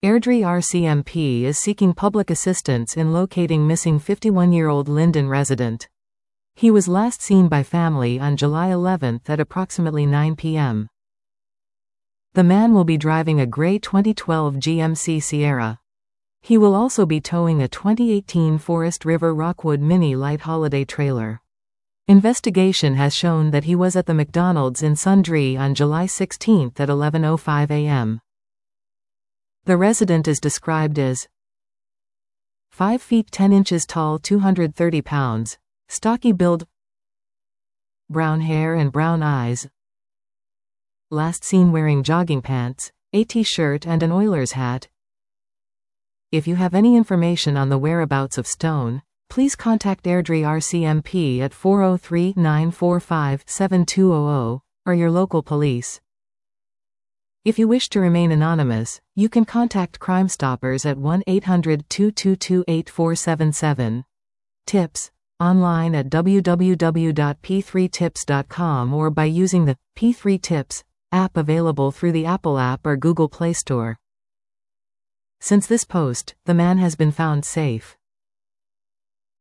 Airdrie RCMP is seeking public assistance in locating missing 51-year-old Linden resident. He was last seen by family on July 11 at approximately 9 p.m. The man will be driving a gray 2012 GMC Sierra. He will also be towing a 2018 Forest River Rockwood Mini Light Holiday trailer. Investigation has shown that he was at the McDonald's in Sundre on July 16 at 11:05 a.m. The resident is described as 5 feet 10 inches tall, 230 pounds, stocky build, brown hair and brown eyes. Last seen wearing jogging pants, a t-shirt and an Oilers hat. If you have any information on the whereabouts of Stone, please contact Airdrie RCMP at 403-945-7200, or your local police. If you wish to remain anonymous, you can contact Crime Stoppers at 1-800-222-8477. Tips, online at www.p3tips.com or by using the P3 Tips app available through the Apple app or Google Play Store. Since this post, the man has been found safe.